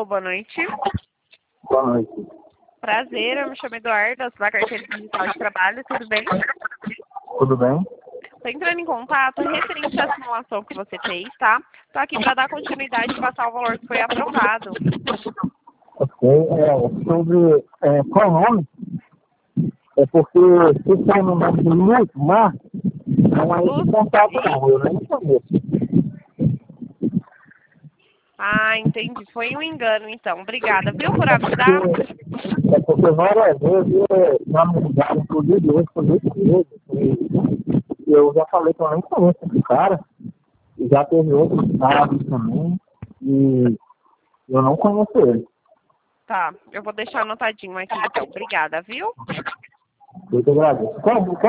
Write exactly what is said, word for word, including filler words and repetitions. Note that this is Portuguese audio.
Alô, boa noite. Boa noite. Prazer, eu me chamo Eduardo, eu sou da carteira digital de trabalho, tudo bem? Tudo bem? Estou entrando em contato referente à simulação que você fez, tá? Estou aqui para dar continuidade e passar o valor que foi aprovado. Ok. É, sobre é, qual o nome? É porque se tem no nome de Luzmar, não é esse contato não, eu nem conheço. Ah, entendi. Foi um engano, então. Obrigada. Viu por avisar? É porque várias vezes é, já me ligaram, inclusive hoje, por oito vezes. E eu já falei que eu nem conheço esse cara. E já teve outros casos também. E eu não conheço ele. Tá, eu vou deixar anotadinho aqui, então. Obrigada, viu? Eu te agradeço. Qual,